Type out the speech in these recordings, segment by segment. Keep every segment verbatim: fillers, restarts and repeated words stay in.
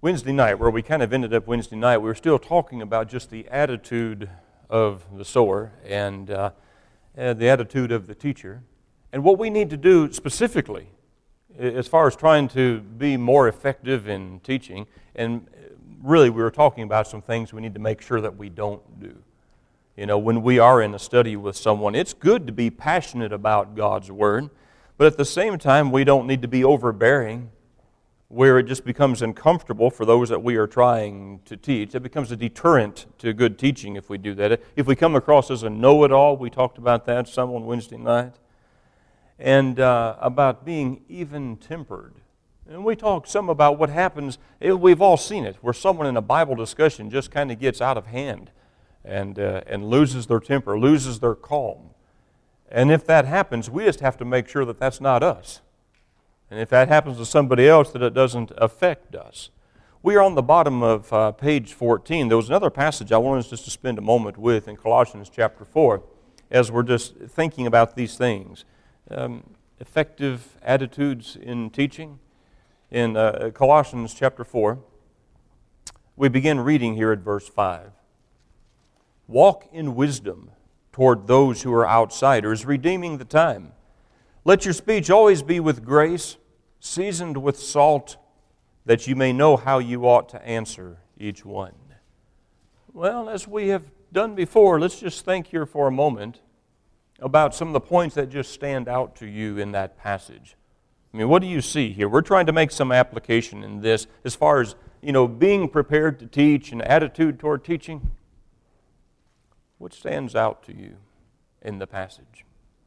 Wednesday night, where we kind of ended up Wednesday night, we were still talking about just the attitude of the sower and uh, uh, the attitude of the teacher, and what we need to do specifically as far as trying to be more effective in teaching. And really, we were talking about some things we need to make sure that we don't do. You know, when we are in a study with someone, it's good to be passionate about God's Word, but at the same time, we don't need to be overbearing where it just becomes uncomfortable for those that we are trying to teach. It becomes a deterrent to good teaching if we do that. If we come across as a know-it-all, we talked about that some on Wednesday night, and uh, about being even-tempered. And we talked some about what happens, we've all seen it, where someone in a Bible discussion just kind of gets out of hand and, uh, and loses their temper, loses their calm. And if that happens, we just have to make sure that that's not us. And if that happens to somebody else, that it doesn't affect us. We are on the bottom of uh, page fourteen. There was another passage I wanted us just to spend a moment with in Colossians chapter four, as we're just thinking about these things. Um, effective attitudes in teaching. In uh, Colossians chapter four, we begin reading here at verse five. Walk in wisdom toward those who are outsiders, redeeming the time. Let your speech always be with grace, seasoned with salt, that you may know how you ought to answer each one. Well, as we have done before, let's just think here for a moment about some of the points that just stand out to you in that passage. I mean, what do you see here? We're trying to make some application in this as far as, you know, being prepared to teach and attitude toward teaching. What stands out to you in the passage?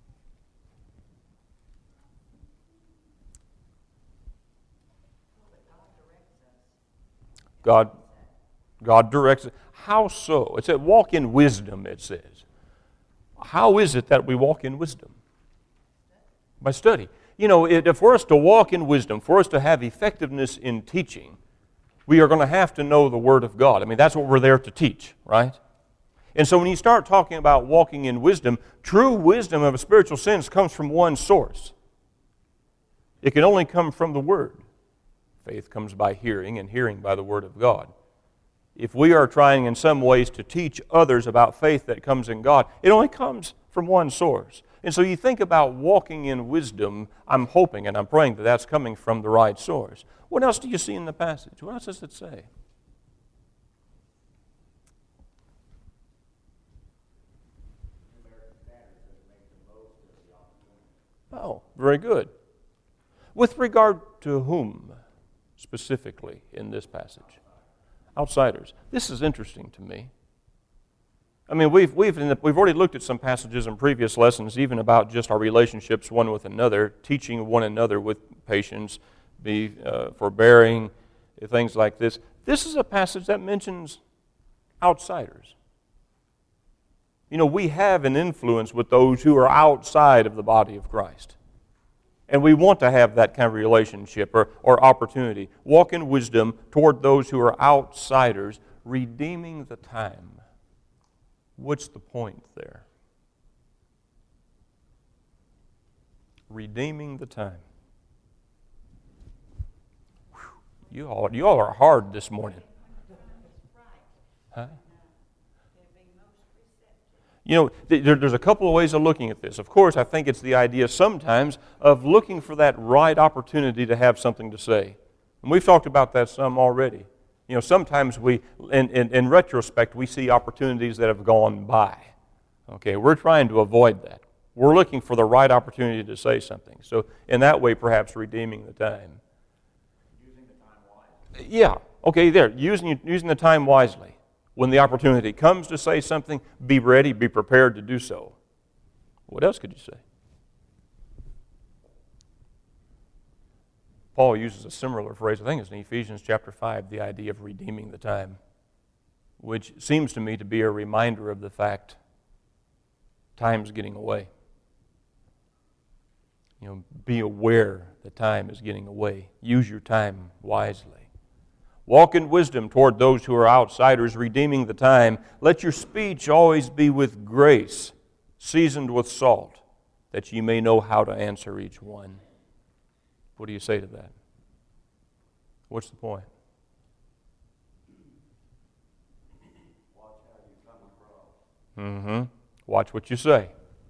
God, God directs it. How so? It said, walk in wisdom, it says. How is it that we walk in wisdom? By study. You know, it, for us to walk in wisdom, for us to have effectiveness in teaching, we are going to have to know the Word of God. I mean, that's what we're there to teach, right? And so when you start talking about walking in wisdom, true wisdom of a spiritual sense comes from one source. It can only come from the Word. Faith comes by hearing, and hearing by the Word of God. If we are trying in some ways to teach others about faith that comes in God, it only comes from one source. And so you think about walking in wisdom, I'm hoping and I'm praying that that's coming from the right source. What else do you see in the passage? What else does it say? Oh, very good. With regard to whom specifically in this passage? Outsiders. This is interesting to me. I mean, we've we've we've already looked at some passages in previous lessons, even about just our relationships one with another, teaching one another with patience, be uh, forbearing, things like this. This is a passage that mentions outsiders. You know, we have an influence with those who are outside of the body of Christ. And we want to have that kind of relationship or, or opportunity. Walk in wisdom toward those who are outsiders, redeeming the time. What's the point there? Redeeming the time. Whew. You all, you all are hard this morning. Huh? You know, there, there's a couple of ways of looking at this. Of course, I think it's the idea sometimes of looking for that right opportunity to have something to say. And we've talked about that some already. You know, sometimes we, in, in, in retrospect, we see opportunities that have gone by. Okay, we're trying to avoid that. We're looking for the right opportunity to say something. So in that way, perhaps redeeming the time. Using the time wisely. Yeah, okay, there, using, using the time wisely. When the opportunity comes to say something, be ready, be prepared to do so. What else could you say? Paul uses a similar phrase, I think it's in Ephesians chapter five, the idea of redeeming the time, which seems to me to be a reminder of the fact time's getting away. You know, be aware that time is getting away. Use your time wisely. Walk in wisdom toward those who are outsiders, redeeming the time. Let your speech always be with grace, seasoned with salt, that ye may know how to answer each one. What do you say to that? What's the point? Mm-hmm. Watch what you say.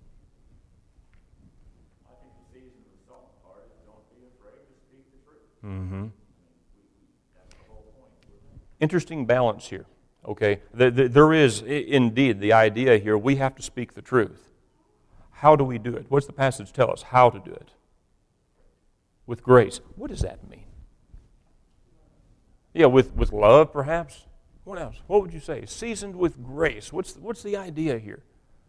I think the season of the salt part is don't be afraid to speak the truth. Mm-hmm. That's the whole point. Interesting balance here. Okay, the, the, there is I- indeed the idea here we have to speak the truth. How do we do it? What's the passage tell us? How to do it? With grace. What does that mean? Yeah, with, with love, perhaps. What else? What would you say? Seasoned with grace. What's what's the idea here?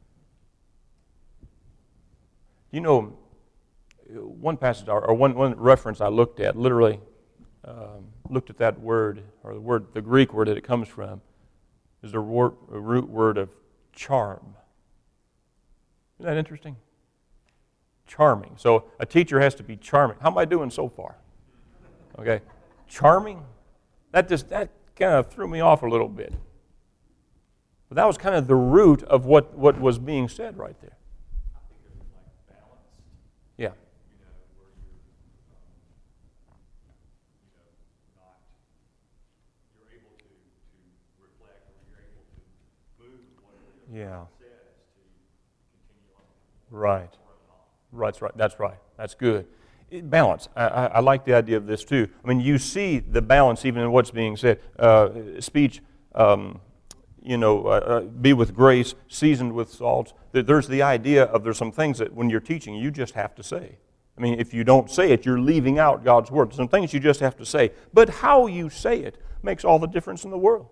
You know, one passage or one one reference I looked at, literally um, looked at that word or the word, the Greek word that it comes from, is the word, a root word of charm. Isn't that interesting? Charming. So a teacher has to be charming. How am I doing so far? Okay, charming. That just that kind of threw me off a little bit. But that was kind of the root of what, what was being said right there. I think it was like balanced, Yeah. you know, where you're, um, you know, not, you're able to, to reflect or you're able to move whatever the Yeah. Bible says to continue on. Right. Right. That's right. That's right. That's good. It, balance. I, I, I like the idea of this too. I mean, you see the balance even in what's being said. Uh, speech, um, you know, uh, uh, be with grace, seasoned with salt. There's the idea of there's some things that when you're teaching, you just have to say. I mean, if you don't say it, you're leaving out God's word. Some things you just have to say. But how you say it makes all the difference in the world.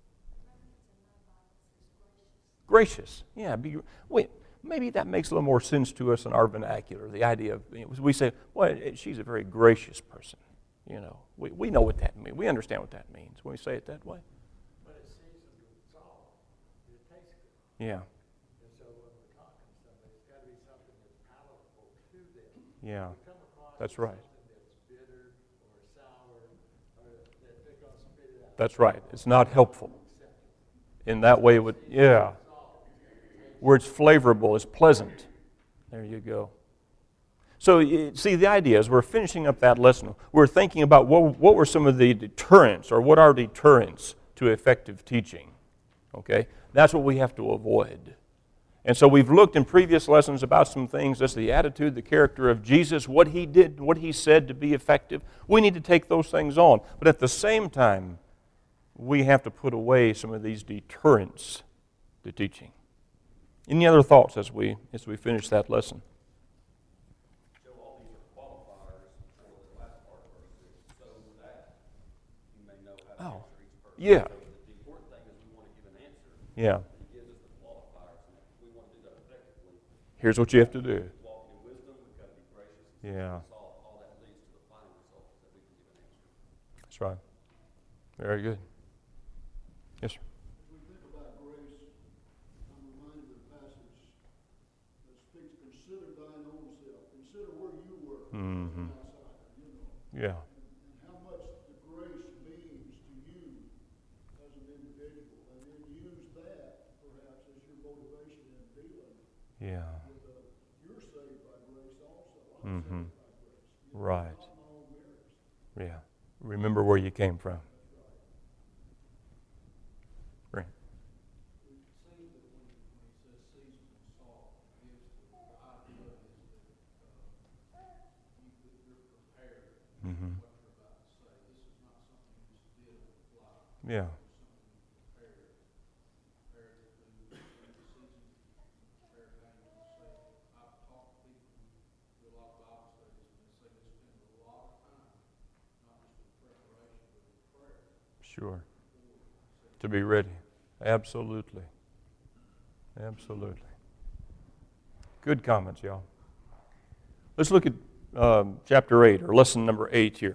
Gracious. Yeah. Be, wait. Maybe that makes a little more sense to us in our vernacular. The idea of, you know, we say, well, she's a very gracious person. You know, we, we know what that means. We understand what that means when we say it that way. But it's seasoned with salt. It tastes good. Yeah. And so when we're talking to somebody, it's got to be something that's palatable to them. Yeah. We come across That's with right. something that's bitter or sour or that they're going to spit it out. That's right. It's not helpful. In that way, it would, yeah. Where it's flavorable, it's pleasant. There you go. So, see, the idea is we're finishing up that lesson. We're thinking about what, what were some of the deterrents, or what are deterrents to effective teaching. Okay? That's what we have to avoid. And so we've looked in previous lessons about some things. That's the attitude, the character of Jesus, what he did, what he said to be effective. We need to take those things on. But at the same time, we have to put away some of these deterrents to teaching. Any other thoughts as we as we finish that lesson? So all these are qualifiers for the last part of verse six, so that you may know how to Oh, answer each person. yeah. So the important thing is we want to give an answer. Yeah. He gives us the qualifiers, and if we want to do that effectively, Here's what you have to do. walk in wisdom, we've got to be gracious, Yeah. all, all that leads to the final result is that we can give an answer. That's right. Very good. Yes, sir. As we think about grace, I'm reminded of a passage that speaks, consider thine own self. Consider where you were Mhm. as an outsider, you know, Yeah. and, and how much the grace means to you as an individual. And then use that, perhaps, as your motivation in dealing Yeah. with uh, you're saved by grace also. I'm Mhm. saved by grace. You know, Right. not my own merits. Yeah. Remember where you came from. Right. It seems that when, when he says seasoned and salt, it gives the, the idea is that uh, you, that you're prepared Mm-hmm. for what you're about to say. This is not something you just did on the fly. Yeah. It's something you prepared. Prepared to do. The season, prepared how you can say it. I've talked to people who do a lot of Bible studies, and they say they spend a lot of time, not just with preparation, but with prayer. Sure. To be ready. Absolutely. Absolutely. Good comments, y'all. Let's look at um, chapter eight, or lesson number eight here.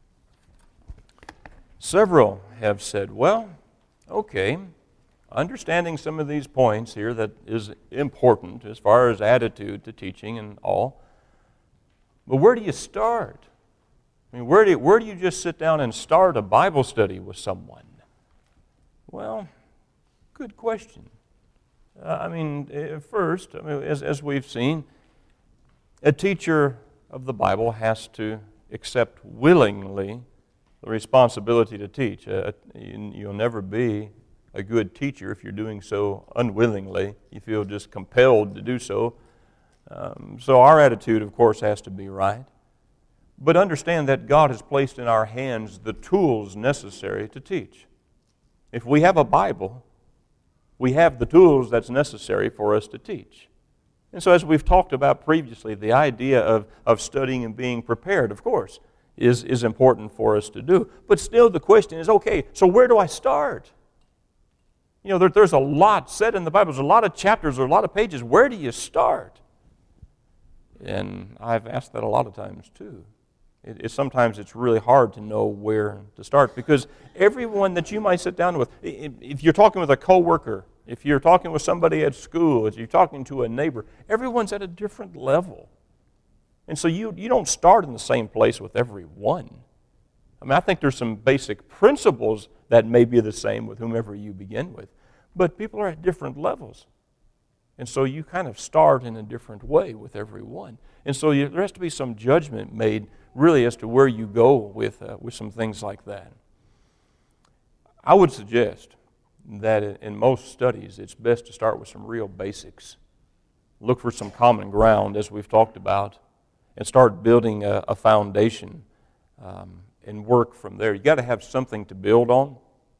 Several have said, well, okay, understanding some of these points here that is important as far as attitude to teaching and all, but where do you start? I mean, where do you, where do you just sit down and start a Bible study with someone? Well, good question. Uh, I mean, uh, first, I mean, as, as we've seen, a teacher of the Bible has to accept willingly the responsibility to teach. Uh, you, you'll never be a good teacher if you're doing so unwillingly. You feel just compelled to do so. Um, so our attitude, of course, has to be right. But understand that God has placed in our hands the tools necessary to teach. If we have a Bible, we have the tools that's necessary for us to teach. And so as we've talked about previously, the idea of, of studying and being prepared, of course, is, is important for us to do. But still the question is, okay, so where do I start? You know, there, there's a lot said in the Bible. There's a lot of chapters, there's a lot of pages. Where do you start? And I've asked that a lot of times too. It, it, sometimes it's really hard to know where to start because everyone that you might sit down with, if, if you're talking with a coworker, if you're talking with somebody at school, if you're talking to a neighbor, everyone's at a different level. And so you, you don't start in the same place with everyone. I mean, I think there's some basic principles that may be the same with whomever you begin with. But people are at different levels. And so you kind of start in a different way with everyone. And so you, there has to be some judgment made really as to where you go with, uh, with some things like that. I would suggest that in most studies it's best to start with some real basics. Look for some common ground, as we've talked about, and start building a, a foundation um, and work from there. You've got to have something to build on,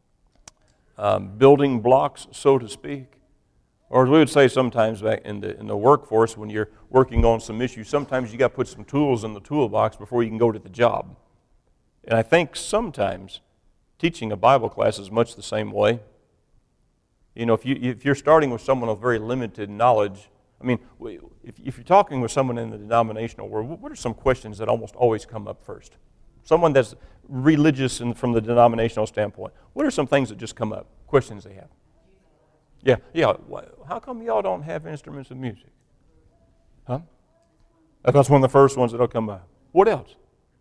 um, building blocks, so to speak. Or as we would say sometimes back in the, in the workforce, when you're working on some issues, sometimes you got to put some tools in the toolbox before you can go to the job. And I think sometimes teaching a Bible class is much the same way. You know, if, you, if you're starting with someone with very limited knowledge, I mean, if, if you're talking with someone in the denominational world, what are some questions that almost always come up first? Someone that's religious and from the denominational standpoint, what are some things that just come up, questions they have? Yeah, yeah. How come y'all don't have instruments of music? Huh? That's one of the first ones that'll come up. What else?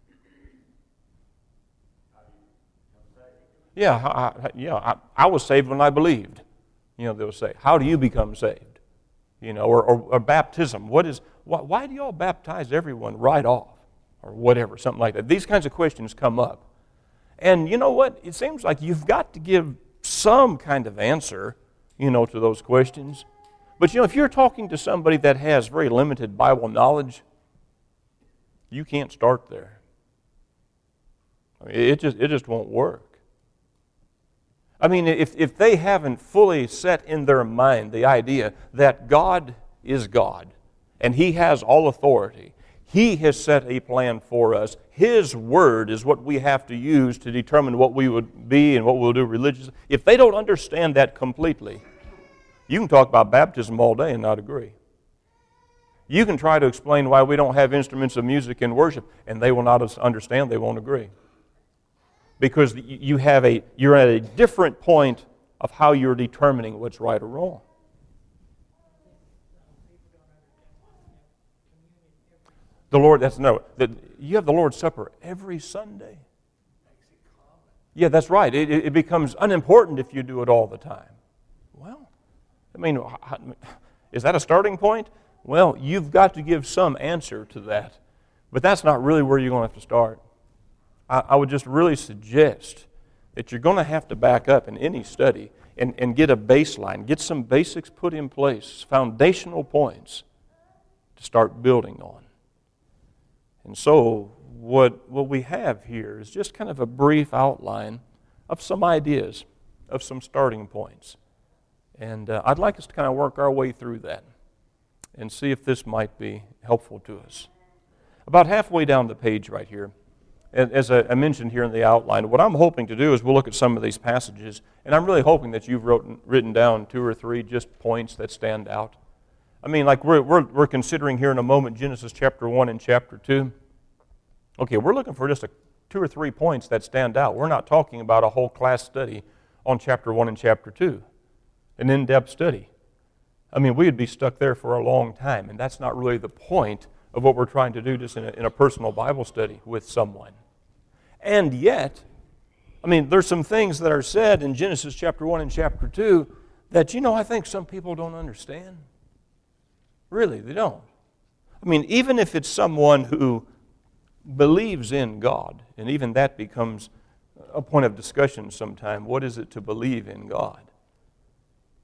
Yeah, I, I, yeah. I, I was saved when I believed. You know, they'll say, how do you become saved? You know, or, or, or baptism. What is? Why, why do y'all baptize everyone right off? Or whatever, something like that. These kinds of questions come up. And you know what? It seems like you've got to give some kind of answer, you know, to those questions. But, you know, if you're talking to somebody that has very limited Bible knowledge, you can't start there. I mean, it just, it just won't work. I mean, if, if they haven't fully set in their mind the idea that God is God and He has all authority, He has set a plan for us. His Word is what we have to use to determine what we would be and what we'll do religiously. If they don't understand that completely, you can talk about baptism all day and not agree. You can try to explain why we don't have instruments of music in worship, and they will not understand, they won't agree. Because you have a, you're at a different point of how you're determining what's right or wrong. The Lord, that's no, that you have the Lord's Supper every Sunday. Yeah, that's right. It, it becomes unimportant if you do it all the time. Well, I mean, is that a starting point? Well, you've got to give some answer to that. But that's not really where you're going to have to start. I, I would just really suggest that you're going to have to back up in any study and, and get a baseline, get some basics put in place, foundational points to start building on. And so what, what we have here is just kind of a brief outline of some ideas, of some starting points. And uh, I'd like us to kind of work our way through that and see if this might be helpful to us. About halfway down the page right here, as I mentioned here in the outline, what I'm hoping to do is we'll look at some of these passages, and I'm really hoping that you've wrote, written down two or three just points that stand out. I mean, like we're, we're, we're considering here in a moment Genesis chapter one and chapter two. Okay, we're looking for just a, two or three points that stand out. We're not talking about a whole class study on chapter one and chapter two, an in-depth study. I mean, we would be stuck there for a long time, and that's not really the point of what we're trying to do just in a, in a personal Bible study with someone. And yet, I mean, there's some things that are said in Genesis chapter one and chapter two that, you know, I think some people don't understand. Really, they don't. I mean, even if it's someone who believes in God, and even that becomes a point of discussion sometime. What is it to believe in God?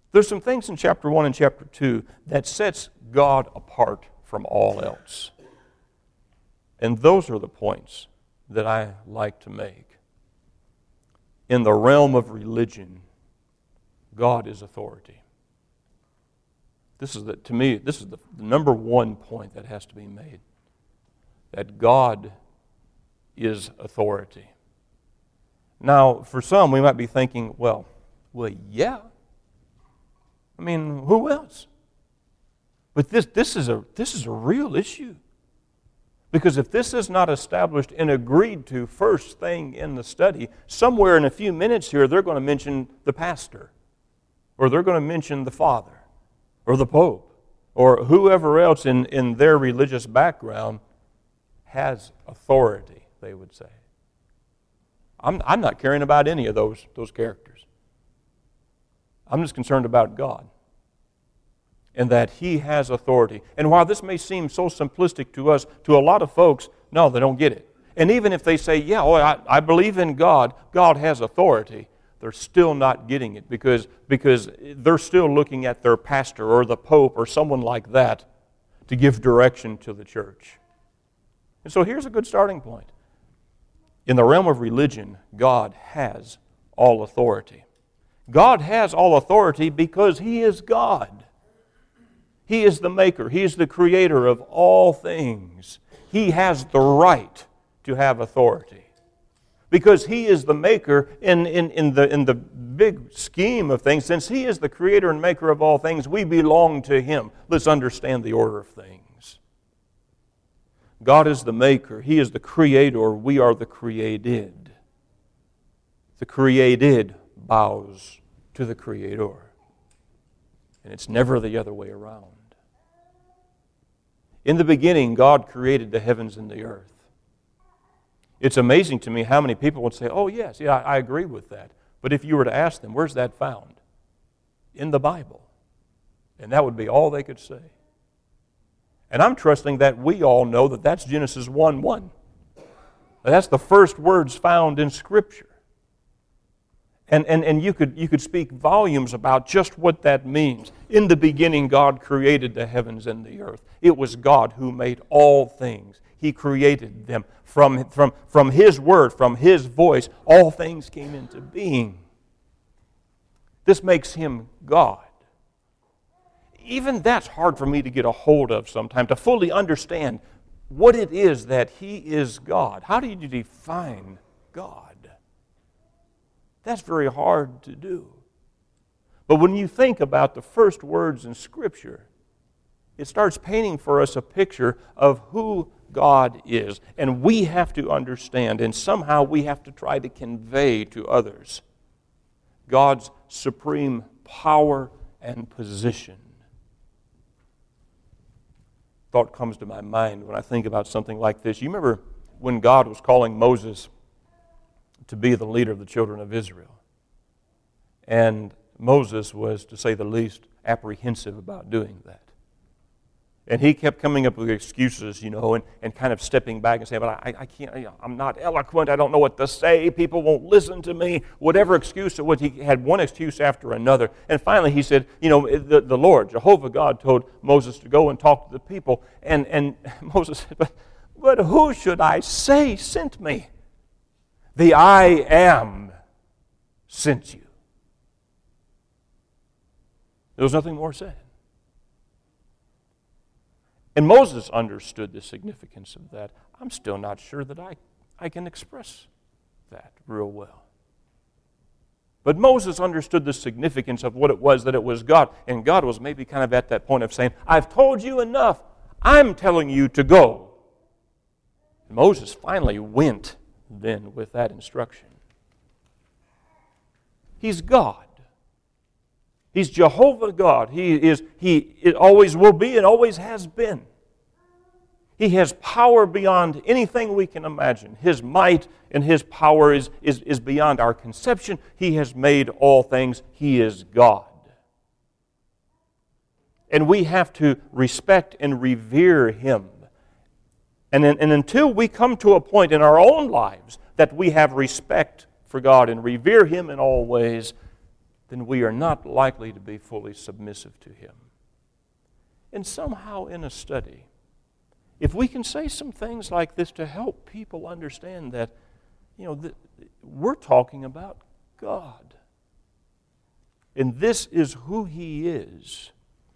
There's some things in chapter one and chapter two that sets God apart from all else. And those are the points that I like to make. In the realm of religion, God is authority. This is the, to me, this is the, the number one point that has to be made. That God is authority. Now, for some, we might be thinking, well, well, yeah. I mean, who else? But this, this is a, this is a real issue. Because if this is not established and agreed to first thing in the study, somewhere in a few minutes here, they're going to mention the pastor, or they're going to mention the father, or the pope, or whoever else in, in their religious background has authority, they would say. I'm, I'm not caring about any of those, those characters. I'm just concerned about God and that He has authority. And while this may seem so simplistic to us, to a lot of folks, no, they don't get it. And even if they say, yeah, well, I, I believe in God, God has authority, they're still not getting it because, because they're still looking at their pastor or the pope or someone like that to give direction to the church. And so here's a good starting point. In the realm of religion, God has all authority. God has all authority because He is God. He is the maker. He is the creator of all things. He has the right to have authority. Because He is the maker in, in, in, the, in the big scheme of things. Since He is the creator and maker of all things, we belong to Him. Let's understand the order of things. God is the maker. He is the creator. We are the created. The created bows to the creator. And it's never the other way around. In the beginning, God created the heavens and the earth. It's amazing to me how many people would say, oh yes, yeah, I agree with that. But if you were to ask them, where's that found? In the Bible. And that would be all they could say. And I'm trusting that we all know that that's Genesis one one. That's the first words found in Scripture. And, and, and you could, you could speak volumes about just what that means. In the beginning, God created the heavens and the earth. It was God who made all things. He created them. From, from, from His word, from His voice, all things came into being. This makes Him God. Even that's hard for me to get a hold of sometimes, to fully understand what it is that He is God. How do you define God? That's very hard to do. But when you think about the first words in Scripture, it starts painting for us a picture of who God is. And we have to understand, and somehow we have to try to convey to others, God's supreme power and position. Thought comes to my mind when I think about something like this. You remember when God was calling Moses to be the leader of the children of Israel? And Moses was, to say the least, apprehensive about doing that. And he kept coming up with excuses, you know, and, and kind of stepping back and saying, but I, I can't, I'm not eloquent, I don't know what to say, people won't listen to me, whatever excuse it was. He had one excuse after another. And finally he said, you know, the, the Lord, Jehovah God, told Moses to go and talk to the people. And, and Moses said, but, but who should I say sent me? The I Am sent you. There was nothing more said. And Moses understood the significance of that. I'm still not sure that I, I can express that real well. But Moses understood the significance of what it was that it was God. And God was maybe kind of at that point of saying, I've told you enough. I'm telling you to go. And Moses finally went then with that instruction. He's God. He's Jehovah God. He is. He it always will be and always has been. He has power beyond anything we can imagine. His might and His power is, is, is beyond our conception. He has made all things. He is God. And we have to respect and revere Him. And, in, and until we come to a point in our own lives that we have respect for God and revere Him in all ways, then we are not likely to be fully submissive to Him. And somehow in a study, if we can say some things like this to help people understand that, you know, th- we're talking about God. And this is who He is.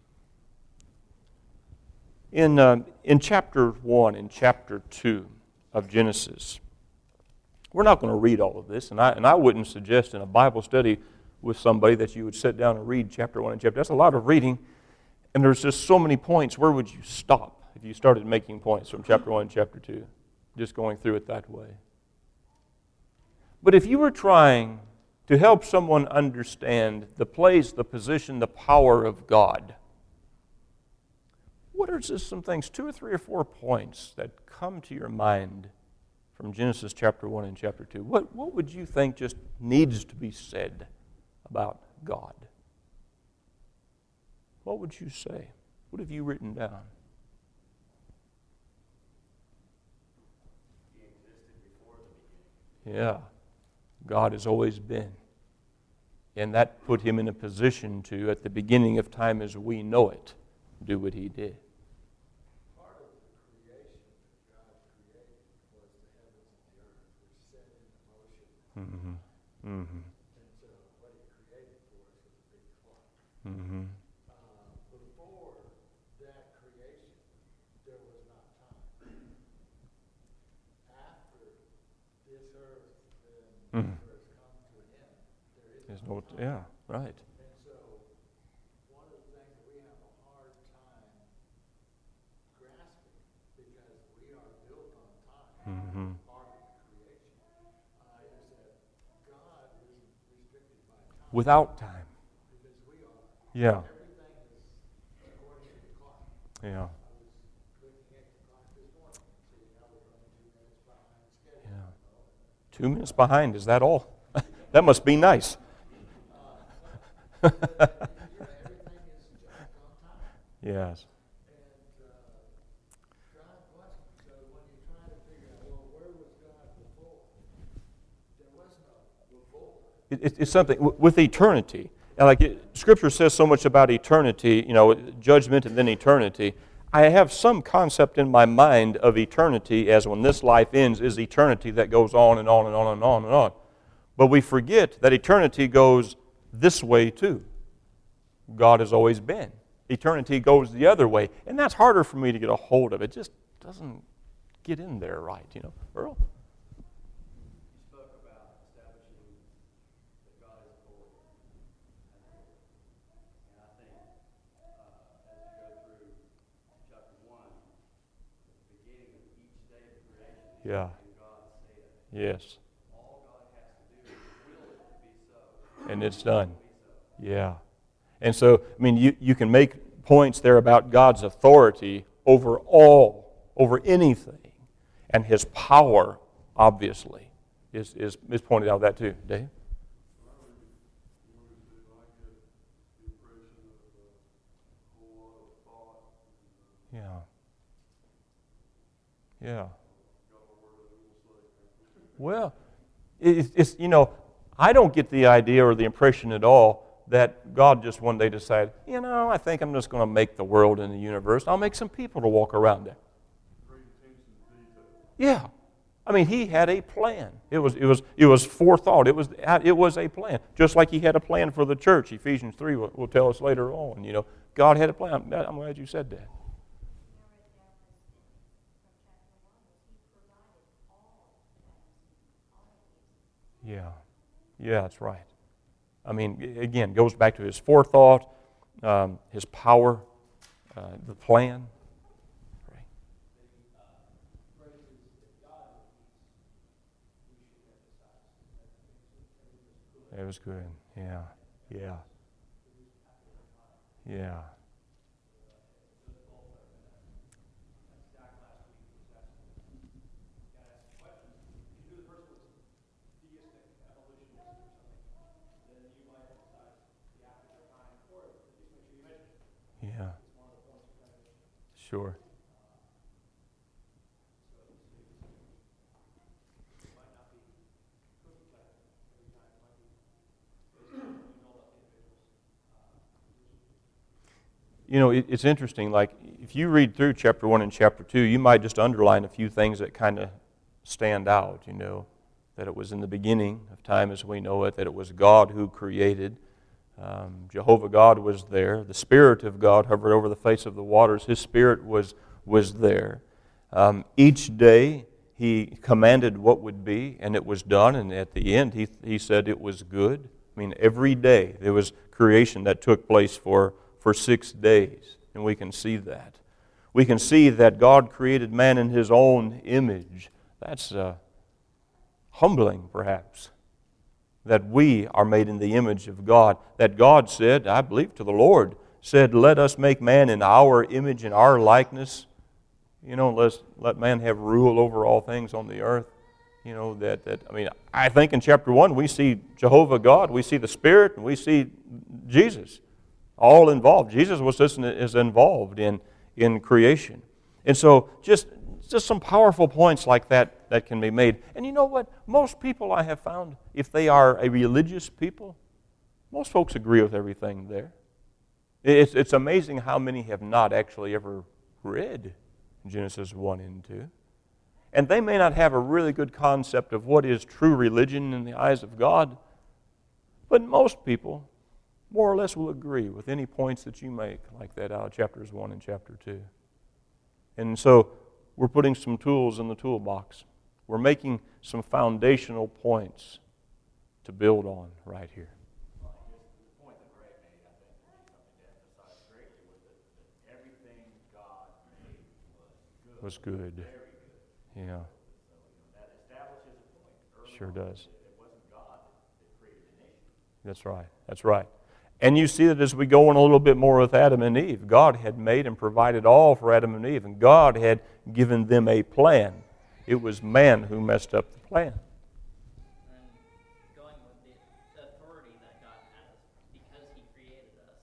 In, uh, in chapter one and chapter two of Genesis, we're not going to read all of this, and I, and I wouldn't suggest in a Bible study with somebody that you would sit down and read chapter one and chapter two. That's a lot of reading, and there's just so many points. Where would you stop if you started making points from chapter one and chapter two, just going through it that way? But if you were trying to help someone understand the place, the position, the power of God, what are just some things, two or three or four points that come to your mind from Genesis chapter one and chapter two? What, what would you think just needs to be said about God? What would you say? What have you written down? He existed before the beginning. Yeah, God has always been. And that put Him in a position to, at the beginning of time as we know it, do what He did. Part of the creation that God created was the heavens and the earth, which set into motion. Mm-hmm. Mm-hmm. And so what He created for us was a big clock. Mm-hmm. Uh, before that creation, there was not time. After this earth and Mhm. universe come to an end, there is There's no no, time. yeah, right. And so, one of the things that we have a hard time grasping, because we are built on time, Mm-hmm. part of the creation, uh, is that God isn't restricted by time. Without time. Because we are. Yeah, Everything is according to the clock. yeah, I was looking at the clock this morning, seeing how we're running two minutes behind schedule. yeah. Two minutes behind, is that all? That must be nice. You know, everything is just on time. Yes. And uh, God wasn't. So when you try to figure out, well, where was God before? There was no before. It, it, it's something w- with eternity. And like it, Scripture says so much about eternity, you know, judgment and then eternity. I have some concept in my mind of eternity as when this life ends is eternity that goes on and on and on and on and on. But we forget that eternity goes this way too. God has always been. Eternity goes the other way. And that's harder for me to get a hold of. It just doesn't get in there right, you know. Earl? You spoke about establishing that God is Lord. And I think uh, as you go through chapter one, at the beginning of each day of creation, Yeah. and God said, Yes. all God has to do is will it to be so. And it's done. It will be so. Yeah. And so, I mean, you, you can make points there about God's authority over all, over anything. And His power, obviously, is, is, is pointed out that too. Dave? Yeah. Yeah. Well, it, it's, you know, I don't get the idea or the impression at all that God just one day decided, you know, I think I'm just going to make the world and the universe. I'll make some people to walk around it. Yeah. I mean, He had a plan. It was, it was, it was forethought. It was, it was a plan. Just like He had a plan for the church. Ephesians three will, will tell us later on. You know, God had a plan. I'm, I'm glad you said that. Yeah. Yeah, that's right. I mean, again, goes back to His forethought, um, His power, uh, the plan. Right. It was good. Yeah. Yeah. Yeah. Yeah. Sure. you know, it, it's interesting. Like, if you read through chapter one and chapter two, you might just underline a few things that kind of stand out, you know, that it was in the beginning of time as we know it, that it was God who created. Um, Jehovah God was there. The Spirit of God hovered over the face of the waters. His Spirit was, was there. Um, each day He commanded what would be, and it was done, and at the end He, he said it was good. I mean, every day there was creation that took place for, for six days, and we can see that. We can see that God created man in His own image. That's uh, humbling, perhaps, that we are made in the image of God. That God said, I believe to the Lord, said, let us make man in our image, in our likeness. You know, let's let man have rule over all things on the earth. You know, that, that I mean, I think in chapter one we see Jehovah God, we see the Spirit, and we see Jesus all involved. Jesus was just is involved in, in creation. And so just, just some powerful points like that that can be made. And you know what? Most people I have found, if they are a religious people, most folks agree with everything there. It's, it's amazing how many have not actually ever read Genesis one and two. And they may not have a really good concept of what is true religion in the eyes of God, but most people more or less will agree with any points that you make like that out of chapters one and chapter two. And so we're putting some tools in the toolbox. We're making some foundational points to build on right here. Well, I guess the point that Greg made, I think, would be something to emphasize greatly was that, that everything God made was good. Was good. Very good. Yeah. So, you know, that establishes a point early Sure on does. that it wasn't God that, that created the nation. That's right. That's right. And you see that as we go on a little bit more with Adam and Eve, God had made and provided all for Adam and Eve, and God had given them a plan. It was man who messed up the plan. And going with the authority that God has because He created us,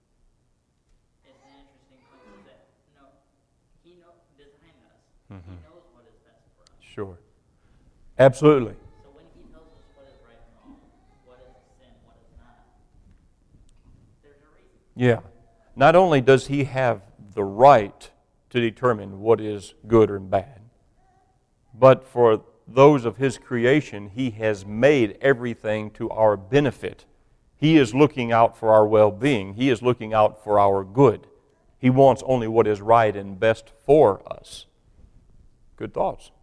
it's an interesting point that no, He know, designed us. Mhm. He knows what is best for us. Sure. Absolutely. So when He tells us what is right and wrong, what is sin, what is not, there's a reason. Yeah. Not only does He have the right to determine what is good or bad, but for those of His creation, He has made everything to our benefit. He is looking out for our well-being. He is looking out for our good. He wants only what is right and best for us. Good thoughts.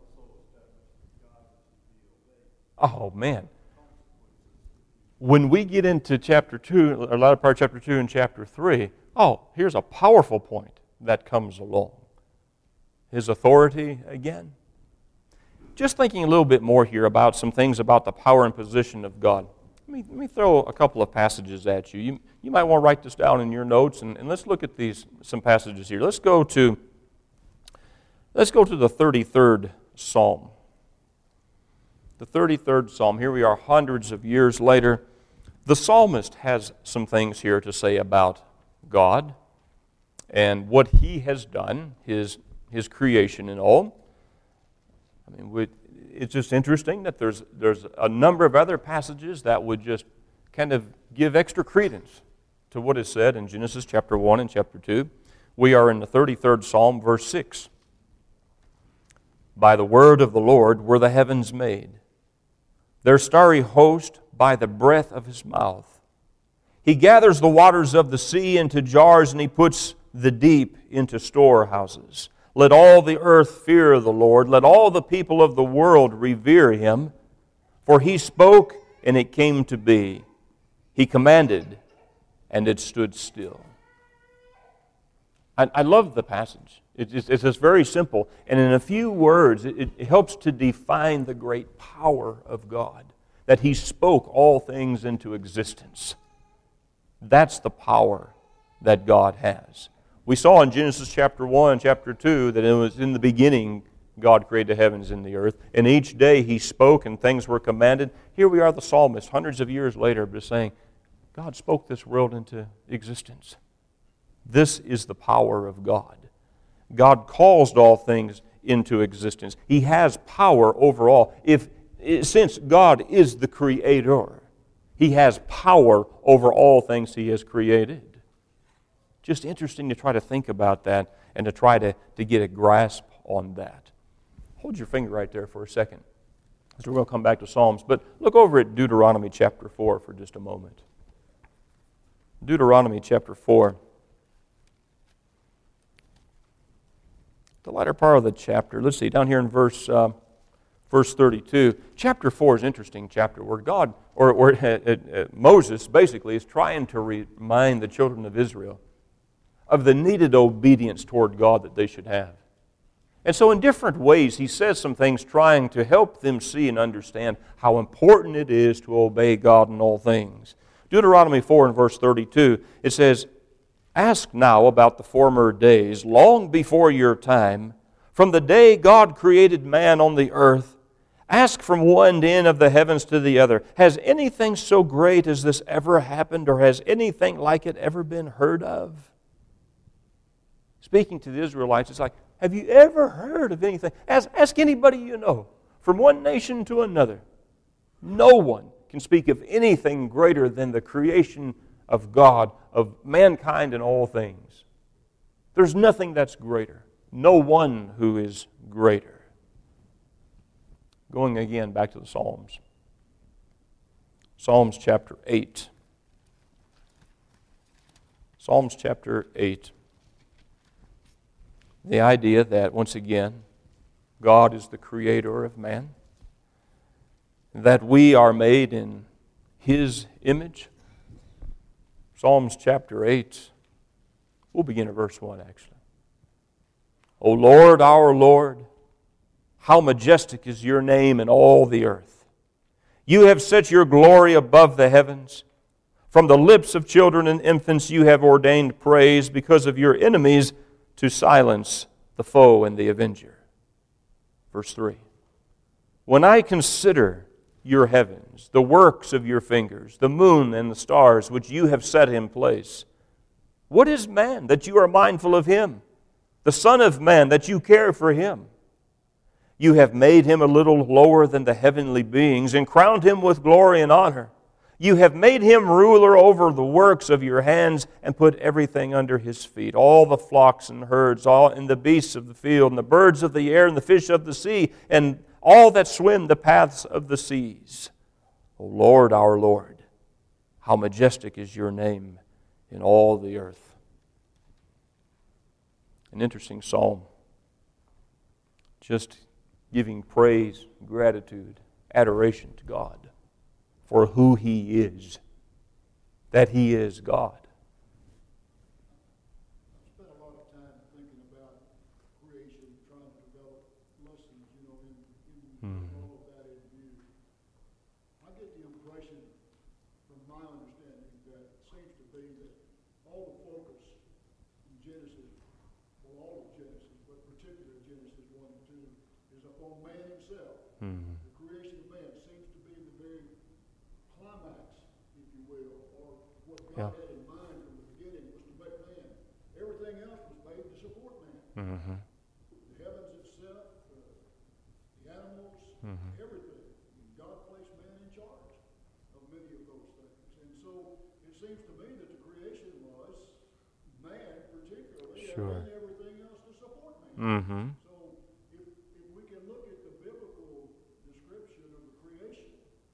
Oh, man. When we get into chapter two, a lot of part of chapter two and chapter three, oh, here's a powerful point that comes along. His authority again. Just thinking a little bit more here about some things about the power and position of God. Let me, let me throw a couple of passages at you. You, you might want to write this down in your notes, and, and let's look at these some passages here. Let's go to let's go to the thirty-third Psalm. The thirty-third Psalm. Here we are hundreds of years later. The psalmist has some things here to say about God and what He has done, His, his creation and all. I mean, we, it's just interesting that there's there's a number of other passages that would just kind of give extra credence to what is said in Genesis chapter one and chapter two. We are in the thirty-third Psalm, verse six. By the word of the Lord were the heavens made, their starry host by the breath of His mouth. He gathers the waters of the sea into jars, and He puts the deep into storehouses. Let all the earth fear the Lord. Let all the people of the world revere Him. For He spoke, and it came to be. He commanded, and it stood still. I, I love the passage. It, it's, it's just very simple. And in a few words, it, it helps to define the great power of God. That He spoke all things into existence. That's the power that God has. We saw in Genesis chapter one, chapter two, that it was in the beginning God created the heavens and the earth. And each day He spoke and things were commanded. Here we are, the psalmist, hundreds of years later, just saying, God spoke this world into existence. This is the power of God. God caused all things into existence. He has power over all. If, since God is the Creator, He has power over all things He has created. just interesting to try to think about that and to try to, to get a grasp on that. Hold your finger right there for a second, as we're going to come back to Psalms. But look over at Deuteronomy chapter four for just a moment. Deuteronomy chapter four. The latter part of the chapter, let's see, down here in verse uh, verse thirty-two. Chapter four is an interesting chapter where God, or, or uh, uh, Moses basically is trying to remind the children of Israel of the needed obedience toward God that they should have. And so in different ways, he says some things trying to help them see and understand how important it is to obey God in all things. Deuteronomy four and verse thirty-two, it says, "Ask now about the former days, long before your time, from the day God created man on the earth. Ask from one end of the heavens to the other, has anything so great as this ever happened, or has anything like it ever been heard of?" Speaking to the Israelites, it's like, have you ever heard of anything? Ask, ask anybody you know, from one nation to another. No one can speak of anything greater than the creation of God, of mankind and all things. There's nothing that's greater. No one who is greater. Going again back to the Psalms. Psalms chapter eight. Psalms chapter eight. The idea that, once again, God is the creator of man, that we are made in His image. Psalms chapter eight, we'll begin at verse one actually. "O Lord, our Lord, how majestic is your name in all the earth. You have set your glory above the heavens. From the lips of children and infants you have ordained praise because of your enemies, to silence the foe and the avenger." Verse three. "When I consider your heavens, the works of your fingers, the moon and the stars which you have set in place, what is man that you are mindful of him? The Son of Man that you care for him? You have made him a little lower than the heavenly beings and crowned him with glory and honor. You have made him ruler over the works of your hands and put everything under his feet, all the flocks and herds, all and the beasts of the field, and the birds of the air, and the fish of the sea, and all that swim the paths of the seas. O Lord, our Lord, how majestic is your name in all the earth." An interesting psalm. Just giving praise, gratitude, adoration to God for who He is, that He is God. I spent a lot of time thinking about creation, trying to develop lessons, you know, in, in Mm. all of that in view. I get the impression, from my understanding, that it seems to be that all the focus in Genesis, well, all of Genesis, but particularly Genesis one and two, is upon man himself. Mm. The creation of man seems to be the very climax, if you will, or what God Yeah. had in mind from the beginning was to make man. Everything else was made to support man. Mm-hmm. The heavens itself, uh, the animals, Mhm. everything. God placed man in charge of many of those things. And so it seems to me that the creation was man particularly, Sure. and then everything else to support man. Mm-hmm. So if, if we can look at the biblical description of the creation,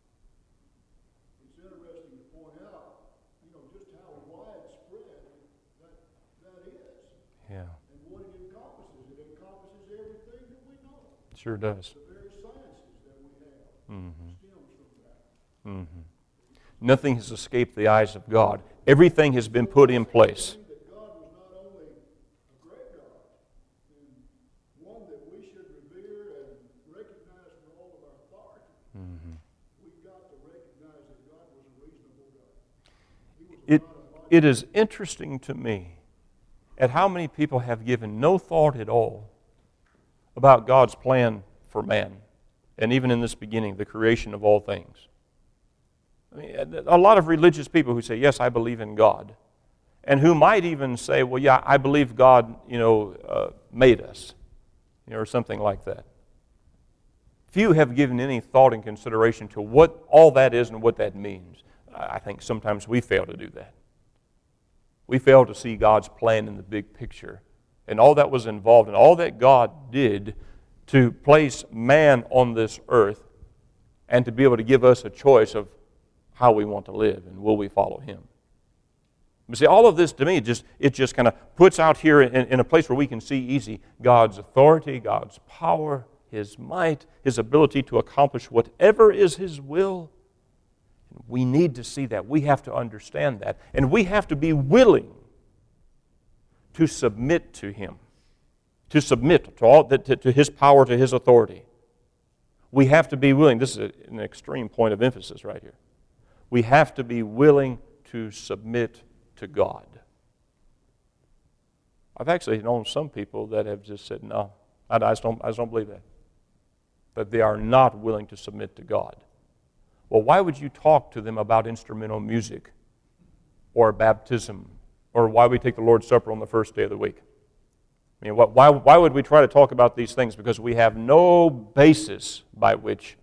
it's interesting to point out, you know, just how widespread that that is, Yeah, and what it encompasses. It encompasses everything that we know. sure does. The very sciences that we have Mm-hmm. stems from that. Mm-hmm. Nothing has escaped the eyes of God. Everything has been put in place. That God was not only a great God, and one that we should revere and recognize for all of our authority, Mm-hmm. we've got to recognize that God was a reasonable God. He was It, not a mighty it is interesting to me at how many people have given no thought at all about God's plan for man, and even in this beginning, the creation of all things. I mean, a lot of religious people who say, yes, I believe in God, and who might even say, well, yeah, I believe God, you know, uh, made us, you know, or something like that. Few have given any thought and consideration to what all that is and what that means. I think sometimes we fail to do that. We fail to see God's plan in the big picture and all that was involved and all that God did to place man on this earth and to be able to give us a choice of how we want to live and will we follow Him. But see, all of this to me, just it just kind of puts out here in, in a place where we can see easy God's authority, God's power, His might, His ability to accomplish whatever is His will. We need to see that. We have to understand that. And we have to be willing to submit to Him, to submit to, all, to, to His power, to His authority. We have to be willing. This is an extreme point of emphasis right here. We have to be willing to submit to God. I've actually known some people that have just said, no, I just don't, I just don't believe that. That they are not willing to submit to God. Well, why would you talk to them about instrumental music or baptism or why we take the Lord's Supper on the first day of the week? I mean, why, why would we try to talk about these things? Because we have no basis by which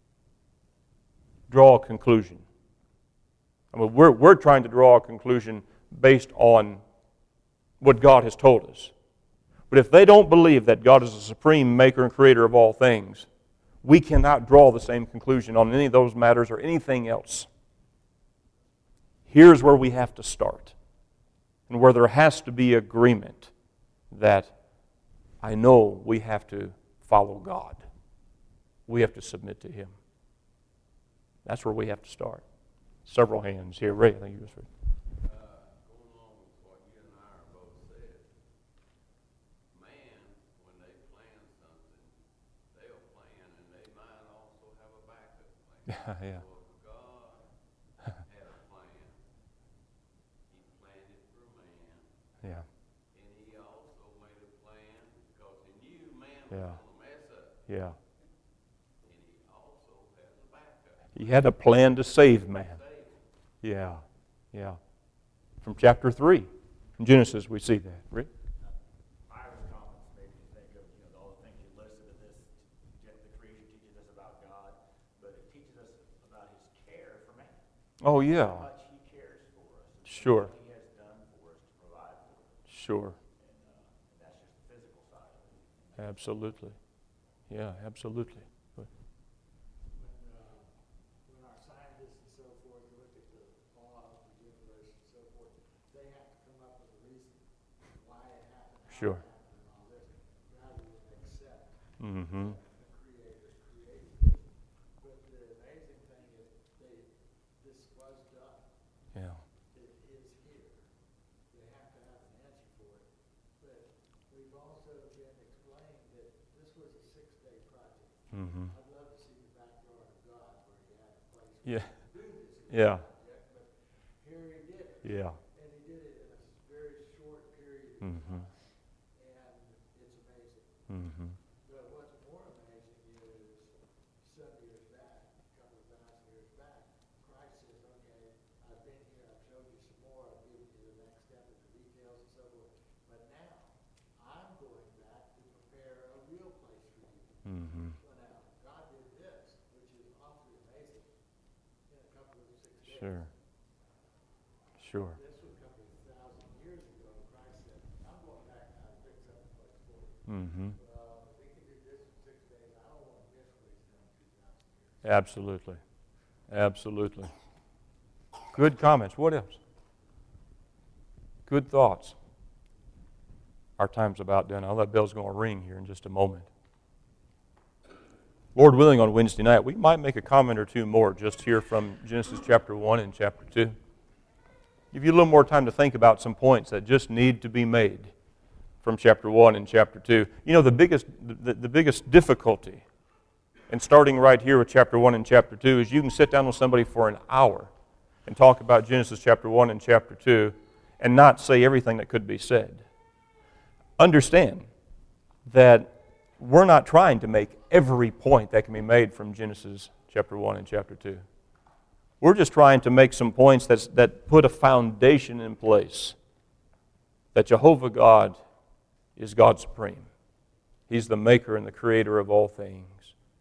draw a conclusion. I mean, we're, we're trying to draw a conclusion based on what God has told us. But if they don't believe that God is the supreme maker and creator of all things, we cannot draw the same conclusion on any of those matters or anything else. Here's where we have to start, and where there has to be agreement that I know we have to follow God. We have to submit to Him. That's where we have to start. Several hands here. Ray, I think you was right. Uh, going along with what you and I are both said, man, when they plan something, they'll plan and they might also have a backup plan. Yeah. So if God had a plan, He planned it for man, Yeah. and He also made a plan because He knew man Yeah. was going to mess up, Yeah. and He also has a backup. He had a plan to save man. Yeah, yeah. From chapter three, in Genesis, we see that. Rick? Byron's comments made me think of, you know, all the things you listed in this. The creation teaches us about God, but it teaches us about His care for man. Oh, yeah. How much He cares for us. and Sure. What He has done for us to provide for us. Sure. And, uh, and that's just the physical side of it. Absolutely. Yeah, absolutely. When, uh, when our scientists and so forth look at the laws, the universe and so forth, they have to come up with a reason why it happened, how Sure. it happened, and all this, rather than accept Mm-hmm. that the Creator created this. But the amazing thing is, they, this was done. Yeah. It is here. They have to have an answer for it. But we've also been explained that this was a six-day project. Mm-hmm. I'd love to see the backyard of God where He had a place Yeah. to do this Yeah. project, but here He did it. Yeah. And He did it in a very short period of Mm-hmm. time. And it's amazing. Mm-hmm. But what's more amazing is some years back, a couple of thousand years back, Christ says, okay, I've been here, I've showed you some more, I've given you the next step of the details and so forth. But now, I'm going back to prepare a real place for you. Mm-hmm. So now, God did this, which is awfully amazing, in a couple of six days. Sure. Sure. This was a couple of thousand years ago, Christ said, I'm going back now to fix up a place for you. Mm-hmm. Well, if He can do this in six days, I don't want to miss what He's done in two thousand years. Absolutely. Absolutely. Good comments. What else? Good thoughts. Our time's about done. I'll let bell's going to ring here in just a moment. Lord willing, on Wednesday night, we might make a comment or two more just here from Genesis chapter one and chapter two. Give you a little more time to think about some points that just need to be made from chapter one and chapter two. You know, the biggest, the, the biggest difficulty in starting right here with chapter one and chapter two is you can sit down with somebody for an hour and talk about Genesis chapter one and chapter two and not say everything that could be said. Understand that we're not trying to make every point that can be made from Genesis chapter one and chapter two. We're just trying to make some points that's, that put a foundation in place that Jehovah God is God supreme. He's the maker and the creator of all things.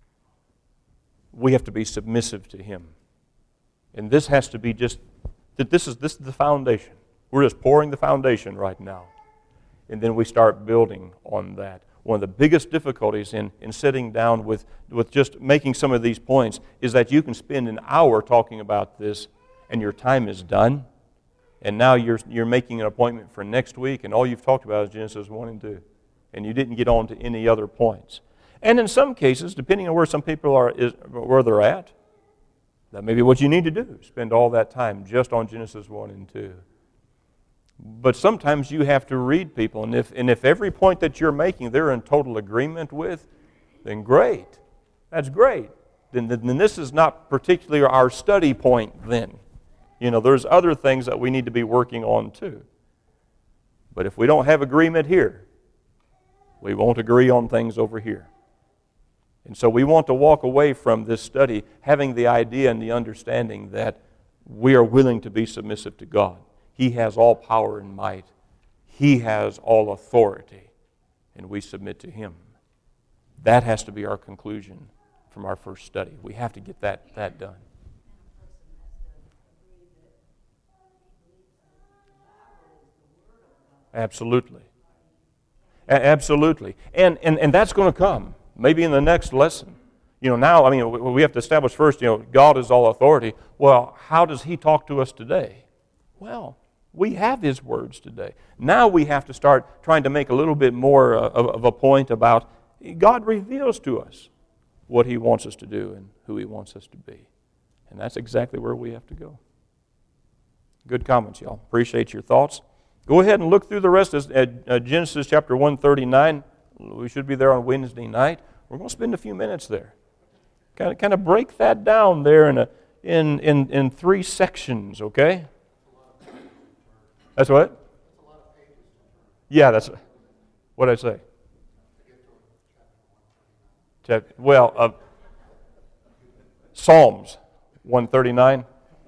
We have to be submissive to Him. And this has to be just, that this is, this is the foundation. We're just pouring the foundation right now. And then we start building on that. One of the biggest difficulties in, in sitting down with, with just making some of these points is that you can spend an hour talking about this and your time is done. And now you're, you're making an appointment for next week and all you've talked about is Genesis one and two. And you didn't get on to any other points. And in some cases, depending on where some people are, is, where they're at, that may be what you need to do. Spend all that time just on Genesis one and two. But sometimes you have to read people, and if and if every point that you're making they're in total agreement with, then great. That's great. Then, then this is not particularly our study point then. You know, there's other things that we need to be working on too. But if we don't have agreement here, we won't agree on things over here. And so we want to walk away from this study having the idea and the understanding that we are willing to be submissive to God. He has all power and might. He has all authority. And we submit to Him. That has to be our conclusion from our first study. We have to get that, that done. Absolutely. A- absolutely. And, and, and that's going to come. Maybe in the next lesson. You know, now, I mean, we have to establish first, you know, God is all authority. Well, how does He talk to us today? Well, we have His words today. Now we have to start trying to make a little bit more of, of a point about God reveals to us what He wants us to do and who He wants us to be. And that's exactly where we have to go. Good comments, y'all. Appreciate your thoughts. Go ahead and look through the rest of uh, Genesis chapter one thirty-nine. We should be there on Wednesday night. We're going to spend a few minutes there. Kind of, kind of break that down there in, a, in, in, in three sections, okay? That's what? Yeah, that's what did I say. Chapter, well, uh, Psalms one thirty-nine.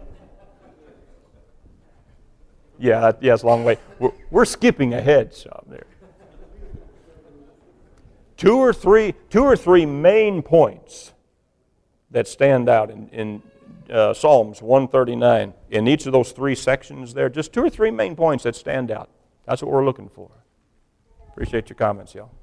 Yeah, that, yeah, it's a long way. We're, we're skipping ahead some there. Two or three, two or three main points that stand out in, in uh, Psalms one thirty-nine. In each of those three sections there, just two or three main points that stand out. That's what we're looking for. Appreciate your comments, y'all.